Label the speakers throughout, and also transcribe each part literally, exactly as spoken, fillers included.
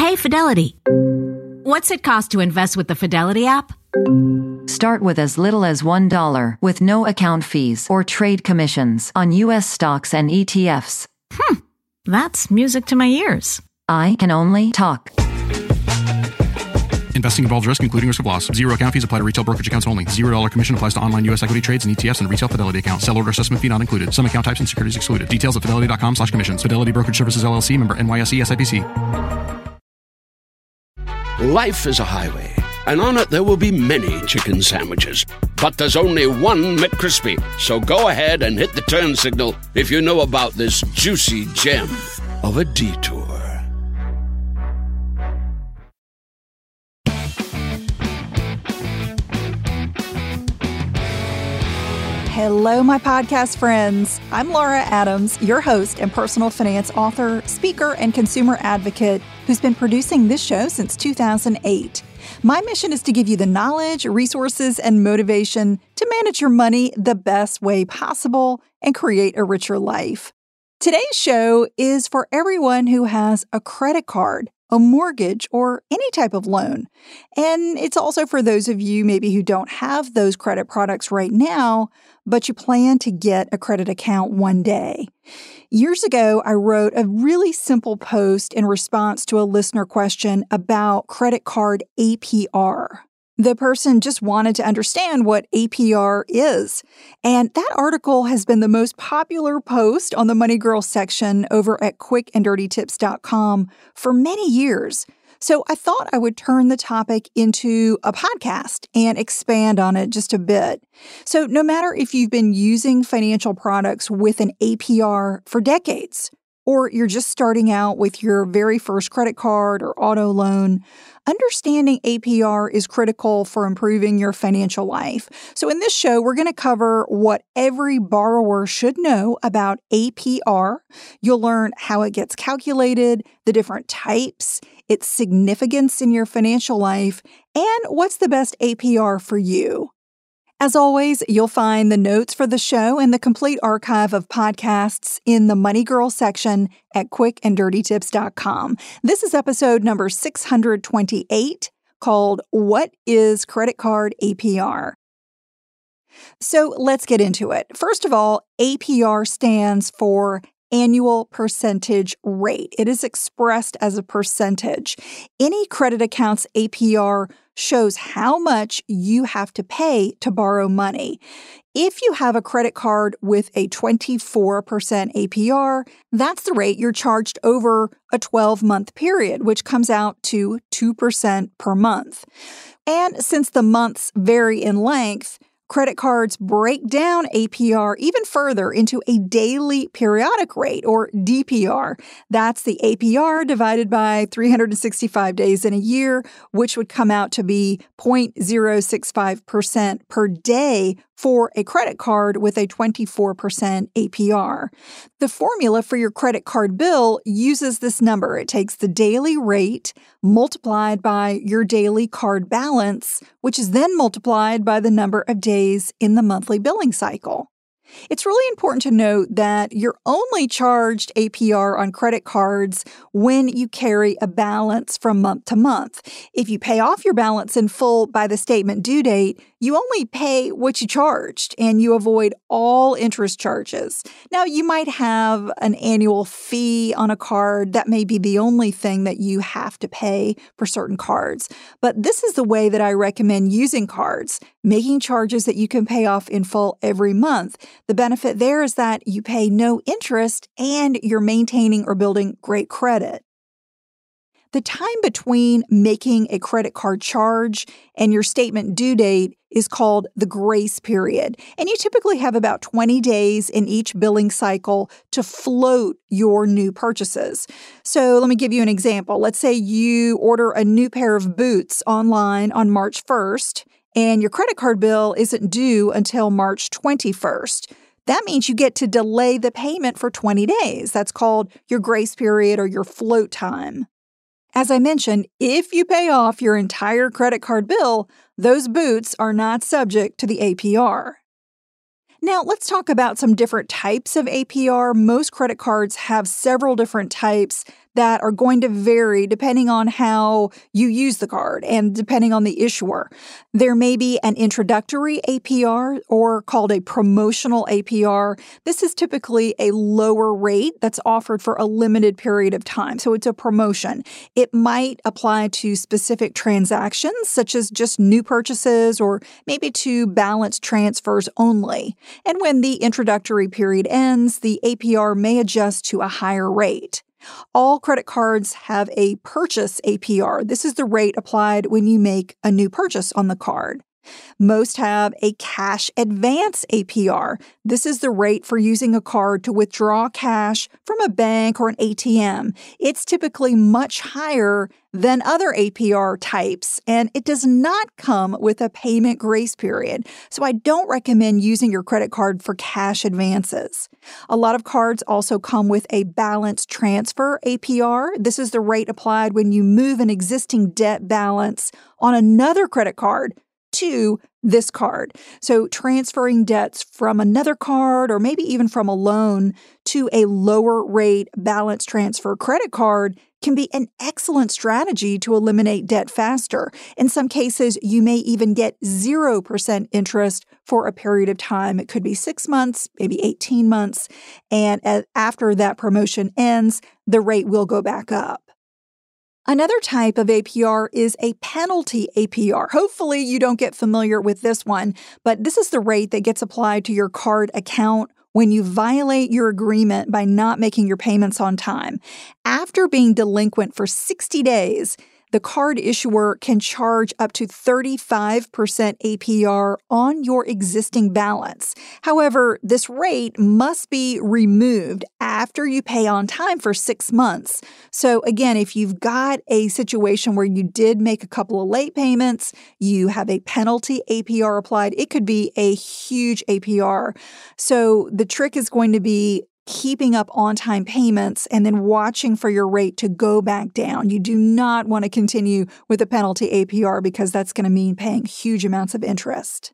Speaker 1: Hey, Fidelity. What's it cost to invest with the Fidelity app?
Speaker 2: Start with as little as one dollar with no account fees or trade commissions on U S stocks and E T Fs.
Speaker 1: Hmm, that's music to my ears.
Speaker 2: I can only talk.
Speaker 3: Investing involves risk, including risk of loss. Zero account fees apply to retail brokerage accounts only. Zero dollar commission applies to online U S equity trades and E T Fs and retail Fidelity accounts. Sell order assessment fee not included. Some account types and securities excluded. Details at fidelity.com slash commissions. Fidelity Brokerage Services, L L C, member N Y S E S I P C.
Speaker 4: Life is a highway, and on it there will be many chicken sandwiches. But there's only one McCrispy. So go ahead and hit the turn signal if you know about this juicy gem of a detour.
Speaker 5: Hello, my podcast friends. I'm Laura Adams, your host and personal finance author, speaker, and consumer advocate who's been producing this show since two thousand eight. My mission is to give you the knowledge, resources, and motivation to manage your money the best way possible and create a richer life. Today's show is for everyone who has a credit card, a mortgage, or any type of loan. And it's also for those of you maybe who don't have those credit products right now, but you plan to get a credit account one day. Years ago, I wrote a really simple post in response to a listener question about credit card A P R. The person just wanted to understand what A P R is. And that article has been the most popular post on the Money Girl section over at quick and dirty tips dot com for many years. So I thought I would turn the topic into a podcast and expand on it just a bit. So no matter if you've been using financial products with an A P R for decades, or you're just starting out with your very first credit card or auto loan, understanding A P R is critical for improving your financial life. So in this show, we're going to cover what every borrower should know about A P R. You'll learn how it gets calculated, the different types, its significance in your financial life, and what's the best A P R for you. As always, you'll find the notes for the show and the complete archive of podcasts in the Money Girl section at quick and dirty tips dot com. This is episode number six hundred twenty-eight, called What is Credit Card A P R? So let's get into it. First of all, A P R stands for annual percentage rate. It is expressed as a percentage. Any credit account's A P R shows how much you have to pay to borrow money. If you have a credit card with a twenty-four percent A P R, that's the rate you're charged over a twelve-month period, which comes out to two percent per month. And since the months vary in length, credit cards break down A P R even further into a daily periodic rate, or D P R. That's the A P R divided by three hundred sixty-five days in a year, which would come out to be zero point zero six five percent per day for a credit card with a twenty-four percent A P R. The formula for your credit card bill uses this number. It takes the daily rate multiplied by your daily card balance, which is then multiplied by the number of days in the monthly billing cycle. It's really important to note that you're only charged A P R on credit cards when you carry a balance from month to month. If you pay off your balance in full by the statement due date, you only pay what you charged and you avoid all interest charges. Now, you might have an annual fee on a card. That may be the only thing that you have to pay for certain cards. But this is the way that I recommend using cards, making charges that you can pay off in full every month. The benefit there is that you pay no interest and you're maintaining or building great credit. The time between making a credit card charge and your statement due date is called the grace period. And you typically have about twenty days in each billing cycle to float your new purchases. So let me give you an example. Let's say you order a new pair of boots online on March first, and your credit card bill isn't due until March twenty-first. That means you get to delay the payment for twenty days. That's called your grace period or your float time. As I mentioned, if you pay off your entire credit card bill, those boots are not subject to the A P R. Now, let's talk about some different types of A P R. Most credit cards have several different types that are going to vary depending on how you use the card and depending on the issuer. There may be an introductory A P R or called a promotional A P R. This is typically a lower rate that's offered for a limited period of time. So it's a promotion. It might apply to specific transactions, such as just new purchases or maybe to balance transfers only. And when the introductory period ends, the A P R may adjust to a higher rate. All credit cards have a purchase A P R. This is the rate applied when you make a new purchase on the card. Most have a cash advance A P R. This is the rate for using a card to withdraw cash from a bank or an A T M. It's typically much higher than other A P R types, and it does not come with a payment grace period. So I don't recommend using your credit card for cash advances. A lot of cards also come with a balance transfer A P R. This is the rate applied when you move an existing debt balance on another credit card to this card. So transferring debts from another card or maybe even from a loan to a lower rate balance transfer credit card can be an excellent strategy to eliminate debt faster. In some cases, you may even get zero percent interest for a period of time. It could be six months, maybe eighteen months. And after that promotion ends, the rate will go back up. Another type of A P R is a penalty A P R. Hopefully you don't get familiar with this one, but this is the rate that gets applied to your card account when you violate your agreement by not making your payments on time. After being delinquent for sixty days, the card issuer can charge up to thirty-five percent A P R on your existing balance. However, this rate must be removed after you pay on time for six months. So again, if you've got a situation where you did make a couple of late payments, you have a penalty A P R applied, it could be a huge A P R. So the trick is going to be keeping up on-time payments and then watching for your rate to go back down. You do not want to continue with a penalty A P R because that's going to mean paying huge amounts of interest.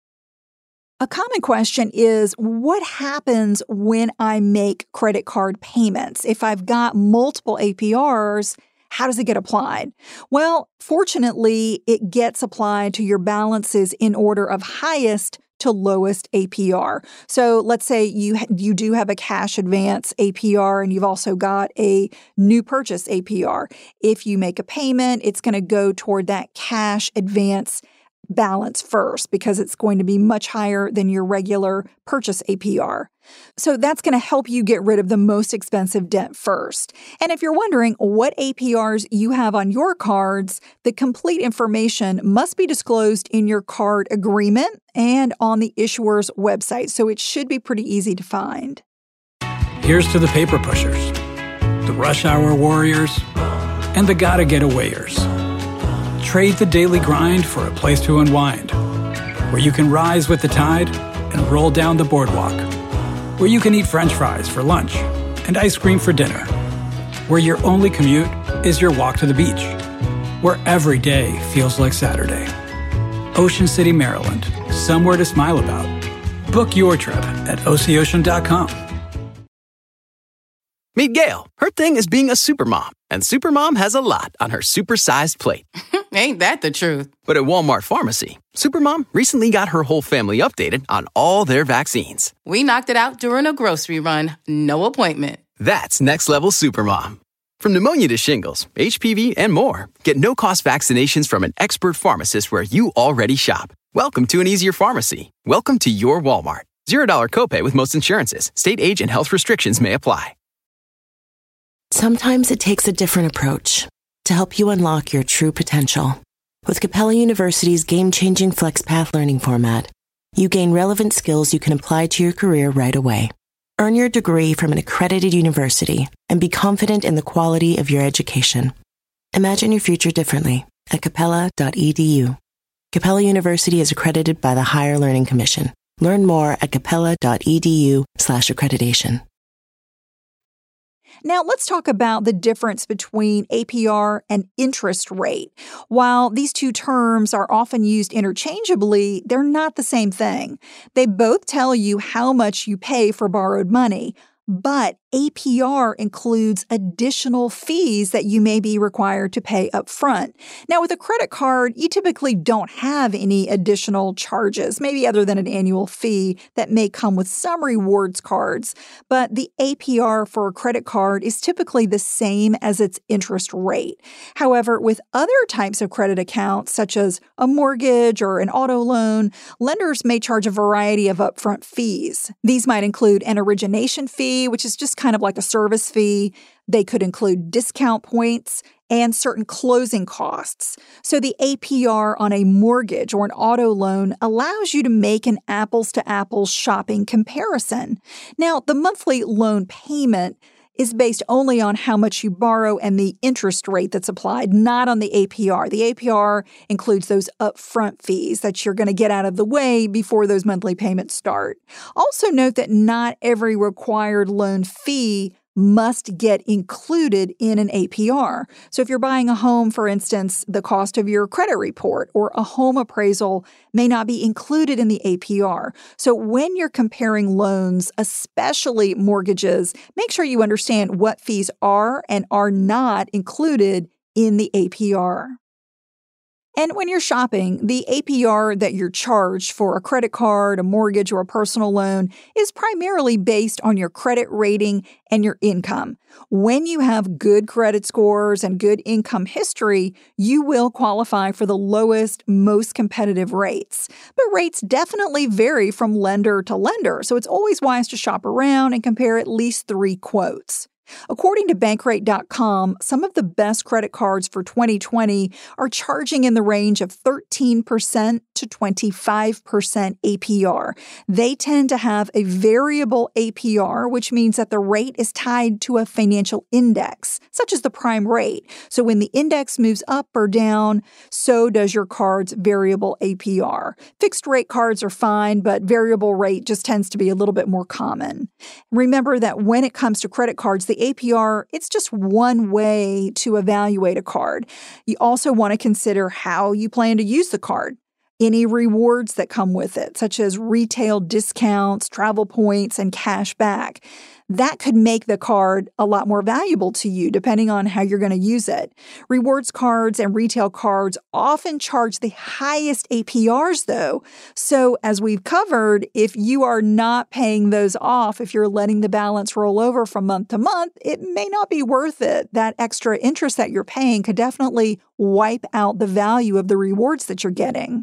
Speaker 5: A common question is, what happens when I make credit card payments? If I've got multiple A P Rs, how does it get applied? Well, fortunately, it gets applied to your balances in order of highest to lowest A P R. So let's say you you do have a cash advance A P R and you've also got a new purchase A P R. If you make a payment, it's going to go toward that cash advance balance first because it's going to be much higher than your regular purchase A P R. So that's going to help you get rid of the most expensive debt first. And if you're wondering what A P Rs you have on your cards, the complete information must be disclosed in your card agreement and on the issuer's website. So it should be pretty easy to find.
Speaker 6: Here's to the paper pushers, the rush hour warriors, and the gotta get awayers. Trade the daily grind for a place to unwind, where you can rise with the tide and roll down the boardwalk, where you can eat French fries for lunch and ice cream for dinner, where your only commute is your walk to the beach, where every day feels like Saturday. Ocean City, Maryland, somewhere to smile about. Book your trip at O C ocean dot com.
Speaker 7: Meet Gail. Her thing is being a supermom, and Supermom has a lot on her supersized plate.
Speaker 8: Ain't that the truth?
Speaker 7: But at Walmart Pharmacy, Supermom recently got her whole family updated on all their vaccines.
Speaker 8: We knocked it out during a grocery run. No appointment.
Speaker 7: That's next level Supermom. From pneumonia to shingles, H P V, and more, get no-cost vaccinations from an expert pharmacist where you already shop. Welcome to an easier pharmacy. Welcome to your Walmart. Zero dollar copay with most insurances. State age and health restrictions may apply.
Speaker 9: Sometimes it takes a different approach to help you unlock your true potential. With Capella University's game-changing FlexPath learning format, you gain relevant skills you can apply to your career right away. Earn your degree from an accredited university and be confident in the quality of your education. Imagine your future differently at capella dot e d u. Capella University is accredited by the Higher Learning Commission. Learn more at capella dot e d u slash accreditation.
Speaker 5: Now, let's talk about the difference between A P R and interest rate. While these two terms are often used interchangeably, they're not the same thing. They both tell you how much you pay for borrowed money, but A P R includes additional fees that you may be required to pay up front. Now, with a credit card, you typically don't have any additional charges, maybe other than an annual fee that may come with some rewards cards. But the A P R for a credit card is typically the same as its interest rate. However, with other types of credit accounts, such as a mortgage or an auto loan, lenders may charge a variety of upfront fees. These might include an origination fee, which is just kind of like a service fee. They could include discount points and certain closing costs. So the A P R on a mortgage or an auto loan allows you to make an apples-to-apples shopping comparison. Now, the monthly loan payment is based only on how much you borrow and the interest rate that's applied, not on the A P R. The A P R includes those upfront fees that you're going to get out of the way before those monthly payments start. Also note that not every required loan fee must get included in an A P R. So if you're buying a home, for instance, the cost of your credit report or a home appraisal may not be included in the A P R. So when you're comparing loans, especially mortgages, make sure you understand what fees are and are not included in the A P R. And when you're shopping, the A P R that you're charged for a credit card, a mortgage, or a personal loan is primarily based on your credit rating and your income. When you have good credit scores and good income history, you will qualify for the lowest, most competitive rates. But rates definitely vary from lender to lender, so it's always wise to shop around and compare at least three quotes. According to Bankrate dot com, some of the best credit cards for twenty twenty are charging in the range of thirteen percent to twenty-five percent A P R. They tend to have a variable A P R, which means that the rate is tied to a financial index, such as the prime rate. So when the index moves up or down, so does your card's variable A P R. Fixed rate cards are fine, but variable rate just tends to be a little bit more common. Remember that when it comes to credit cards, the A P R, it's just one way to evaluate a card. You also want to consider how you plan to use the card. Any rewards that come with it, such as retail discounts, travel points, and cash back. That could make the card a lot more valuable to you depending on how you're going to use it. Rewards cards and retail cards often charge the highest A P Rs though. So as we've covered, if you are not paying those off, if you're letting the balance roll over from month to month, it may not be worth it. That extra interest that you're paying could definitely wipe out the value of the rewards that you're getting.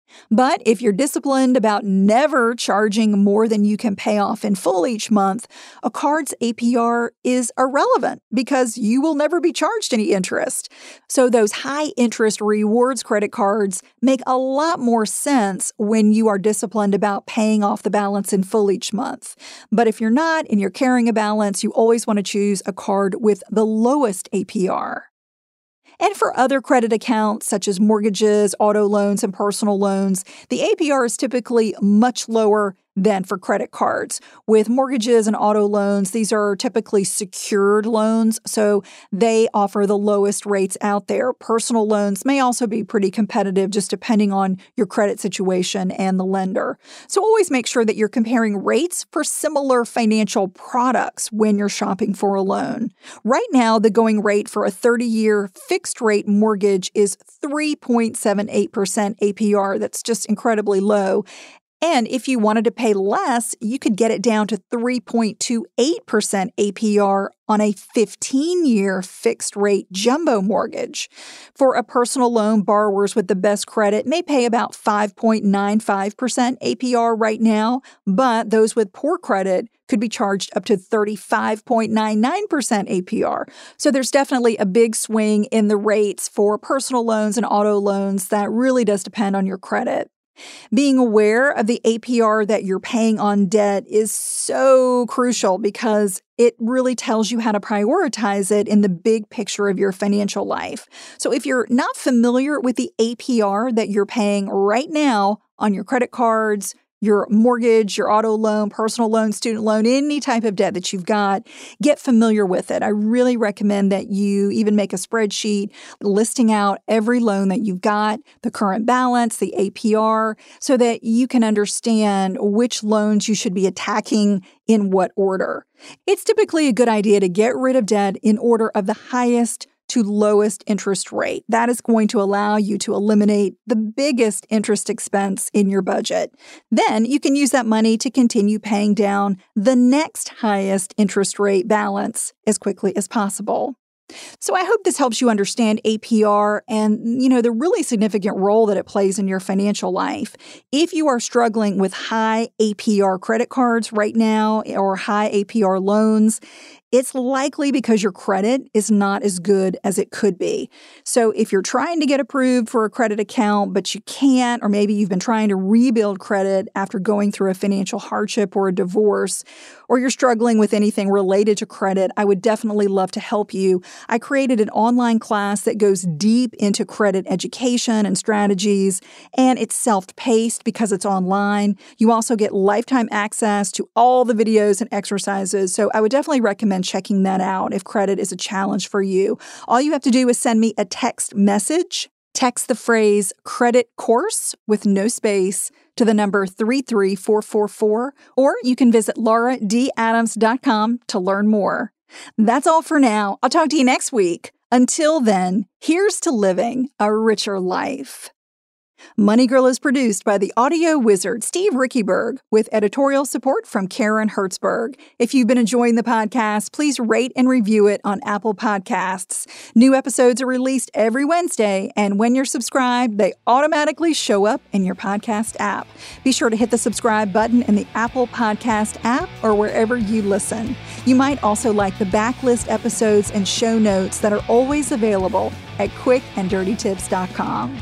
Speaker 5: But if you're disciplined about never charging more than you can pay off in full each month, a card's A P R is irrelevant because you will never be charged any interest. So those high-interest rewards credit cards make a lot more sense when you are disciplined about paying off the balance in full each month. But if you're not and you're carrying a balance, you always want to choose a card with the lowest A P R. And for other credit accounts, such as mortgages, auto loans, and personal loans, the A P R is typically much lower than for credit cards. With mortgages and auto loans, these are typically secured loans, so they offer the lowest rates out there. Personal loans may also be pretty competitive, just depending on your credit situation and the lender. So always make sure that you're comparing rates for similar financial products when you're shopping for a loan. Right now, the going rate for a thirty-year fixed-rate mortgage is three point seven eight percent A P R. That's just incredibly low. And if you wanted to pay less, you could get it down to three point two eight percent A P R on a fifteen-year fixed-rate jumbo mortgage. For a personal loan, borrowers with the best credit may pay about five point nine five percent A P R right now, but those with poor credit could be charged up to thirty-five point nine nine percent A P R. So there's definitely a big swing in the rates for personal loans and auto loans that really does depend on your credit. Being aware of the A P R that you're paying on debt is so crucial because it really tells you how to prioritize it in the big picture of your financial life. So if you're not familiar with the A P R that you're paying right now on your credit cards, your mortgage, your auto loan, personal loan, student loan, any type of debt that you've got, get familiar with it. I really recommend that you even make a spreadsheet listing out every loan that you've got, the current balance, the A P R, so that you can understand which loans you should be attacking in what order. It's typically a good idea to get rid of debt in order of the highest to lowest interest rate. That is going to allow you to eliminate the biggest interest expense in your budget. Then you can use that money to continue paying down the next highest interest rate balance as quickly as possible. So I hope this helps you understand A P R and, you know, the really significant role that it plays in your financial life. If you are struggling with high A P R credit cards right now or high A P R loans, it's likely because your credit is not as good as it could be. So if you're trying to get approved for a credit account, but you can't, or maybe you've been trying to rebuild credit after going through a financial hardship or a divorce, or you're struggling with anything related to credit, I would definitely love to help you. I created an online class that goes deep into credit education and strategies, and it's self-paced because it's online. You also get lifetime access to all the videos and exercises, so I would definitely recommend checking that out if credit is a challenge for you. All you have to do is send me a text message. Text the phrase credit course with no space to the number three three four four four, or you can visit laura d adams dot com to learn more. That's all for now. I'll talk to you next week. Until then, here's to living a richer life. Money Girl is produced by the audio wizard Steve Rickyberg with editorial support from Karen Hertzberg. If you've been enjoying the podcast, please rate and review it on Apple Podcasts. New episodes are released every Wednesday, and when you're subscribed, they automatically show up in your podcast app. Be sure to hit the subscribe button in the Apple Podcast app or wherever you listen. You might also like the backlist episodes and show notes that are always available at quick and dirty tips dot com.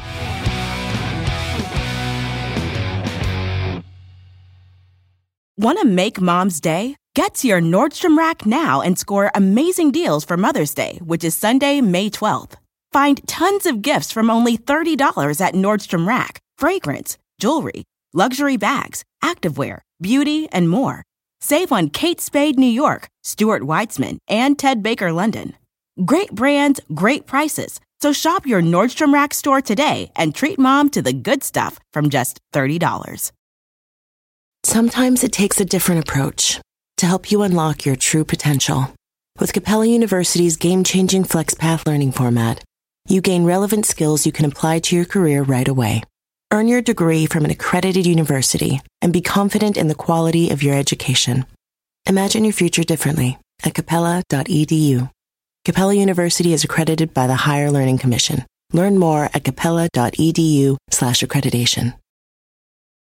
Speaker 10: Want to make Mom's day? Get to your Nordstrom Rack now and score amazing deals for Mother's Day, which is Sunday, May twelfth. Find tons of gifts from only thirty dollars at Nordstrom Rack. Fragrance, jewelry, luxury bags, activewear, beauty, and more. Save on Kate Spade New York, Stuart Weitzman, and Ted Baker London. Great brands, great prices. So shop your Nordstrom Rack store today and treat Mom to the good stuff from just thirty dollars.
Speaker 9: Sometimes it takes a different approach to help you unlock your true potential. With Capella University's game-changing FlexPath learning format, you gain relevant skills you can apply to your career right away. Earn your degree from an accredited university and be confident in the quality of your education. Imagine your future differently at capella dot e d u. Capella University is accredited by the Higher Learning Commission. Learn more at capella dot e d u slash accreditation.